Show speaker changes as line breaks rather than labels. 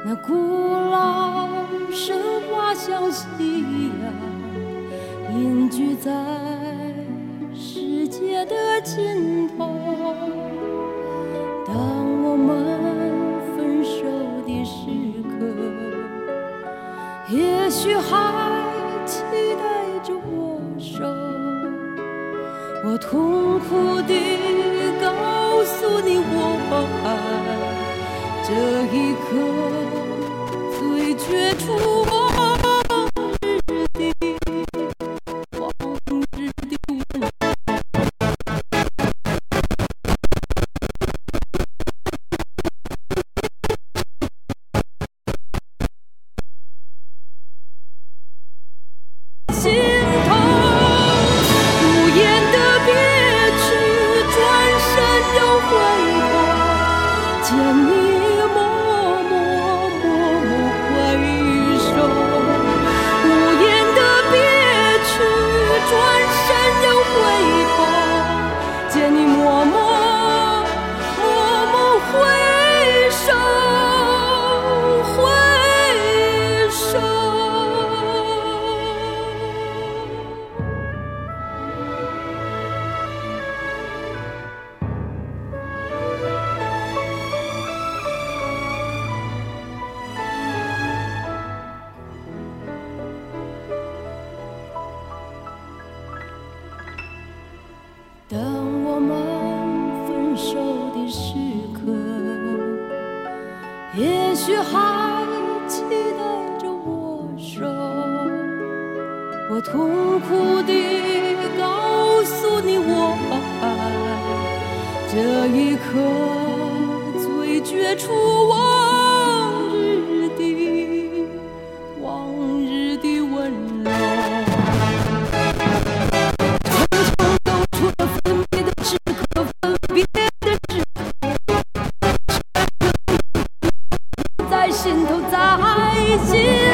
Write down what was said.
那古老神话像夕阳，隐居在世界的尽头。当我们分手的时刻，也许还期待着握手。我痛苦地告诉你我爱，这一刻最绝处往日的温柔。心痛无言的别去，转身又回头，见你默默回首。无言的别去，转身又回头，见你默默回首。当我们分手的时刻，也许还期待着握手。我痛苦地告诉你我爱，这一刻最绝处往日的温柔。心头在心